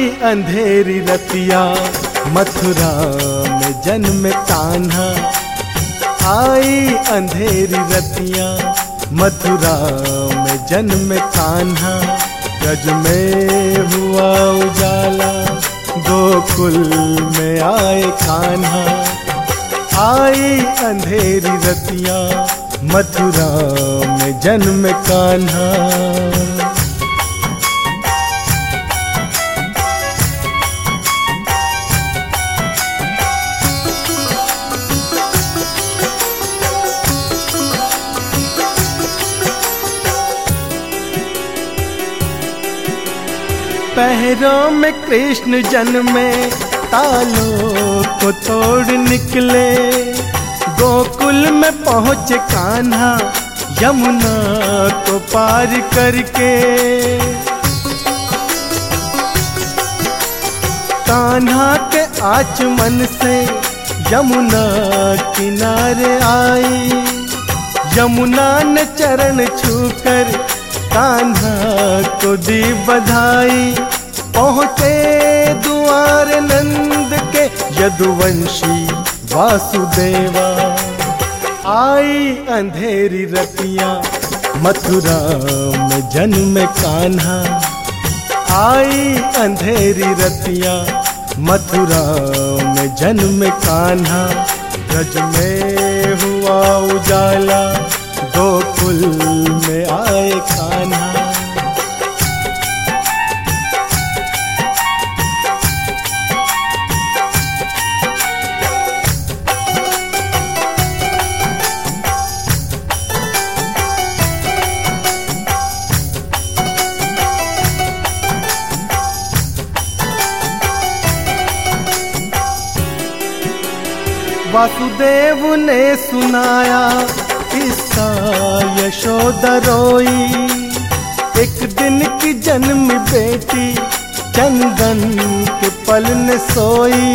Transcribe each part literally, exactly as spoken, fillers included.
आई अंधेरी रतिया मथुरा में जन्म कान्हा। आई अंधेरी रतिया मथुरा में जन्म कान्हा। ब्रज में हुआ उजाला गोकुल में आए कान्हा। आई अंधेरी रतिया मथुरा में जन्म कान्हा। पैरों में कृष्ण जन्मे तालों को तोड़ निकले। गोकुल में पहुँचे कान्हा यमुना को पार करके। कान्हा के आचमन से यमुना किनारे आई। यमुना ने चरण छूकर कान्हा को दी बधाई। पहुँचे दुआर नंद के यदुवंशी वासुदेवा। आई अंधेरी रतिया मथुरा में जन्म कान्हा। आई अंधेरी रतिया मथुरा में जन्म कान्हा। ब्रज में हुआ उजाला गोकुल में आए कान्हा। वासुदेव ने सुनाया किस्सा यशोदा रोई। एक दिन की जन्म बेटी चंदन के पल ने सोई।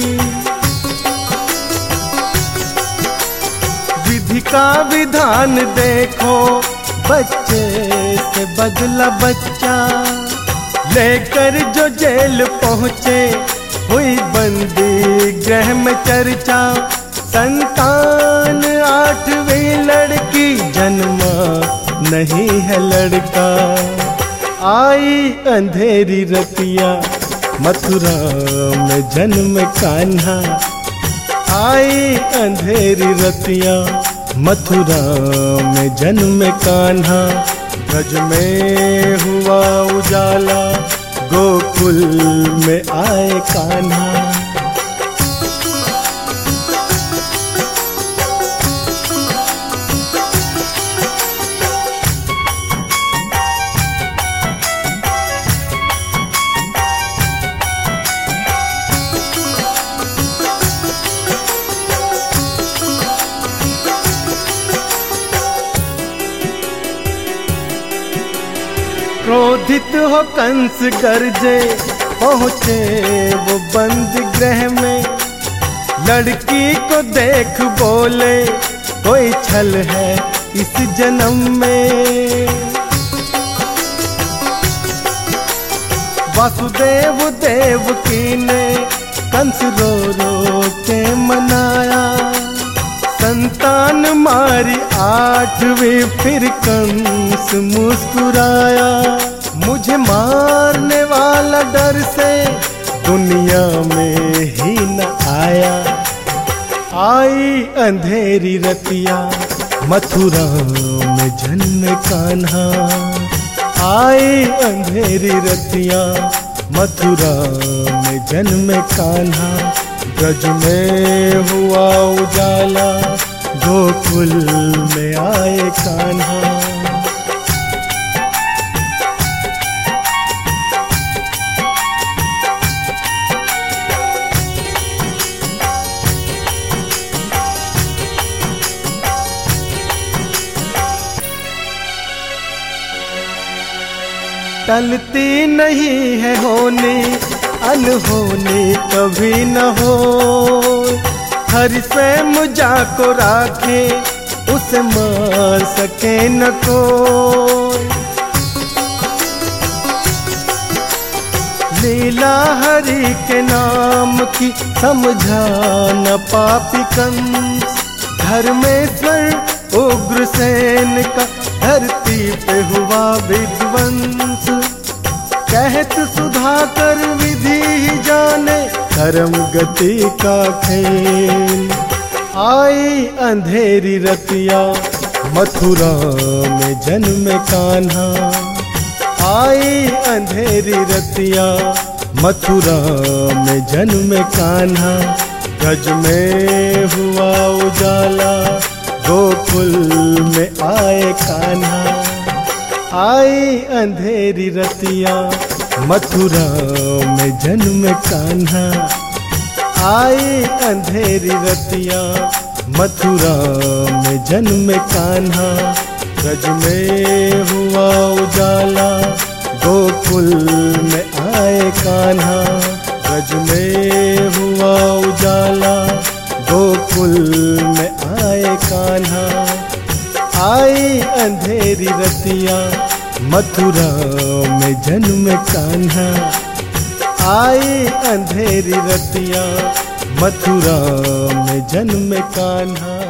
विधि का विधान देखो बच्चे से बदला बच्चा। लेकर जो जेल पहुँचे हुई बंदी गृह में चर्चा। संतान आठवीं लड़की जन्मा नहीं है लड़का। आई अंधेरी रतिया मथुरा में जन्म कान्हा। आई अंधेरी रतिया मथुरा में जन्म कान्हा। ब्रज में हुआ उजाला गोकुल में आए कान्हा। क्रोधित हो कंस गर्जे पहुँचे वो बंद गृह में। लड़की को देख बोले कोई छल है इस जन्म में। वासुदेव देवकी ने कंस रो रो के मनाया। संतान मारी आठवीं फिर कंस मुस्कुराया। मुझे मारने वाला डर से दुनिया में ही न आया। आई अंधेरी रतिया मथुरा में जन्म कान्हा। आई अंधेरी रतिया मथुरा में जन्म कान्हा। ब्रज में हुआ उजाला गोकुल में आए कान्हा। टलती नहीं है होनी अनहोनी कभी न हो। हर स्वयं जाको राखे उसे मार सके न कोई। लीला हरि के नाम की समझा न पापी कंस। धर्मेश्वर उग्रसेन का धरती पे हुआ विध्वंस। कहत सुधाकर विधि ही जाने धर्म गति का खेल। आई अंधेरी रतिया मथुरा में जन्म कान्हा। आई अंधेरी रतिया मथुरा में जन्म कान्हा। ब्रज में हुआ उजाला गोकुल में आए कान्हा। आई अंधेरी रतिया मथुरा में जन्म कान्हा। आई अंधेरी रतिया मथुरा में जन्म कान्हा। ब्रज में हुआ उजाला गोकुल में आए कान्हा। ब्रज में हुआ उजाला गोकुल में आए कान्हा। आई अंधेरी रतिया मथुरा में जन्म कान्हा। आई अंधेरी रतिया मथुरा में जन्म कान्हा।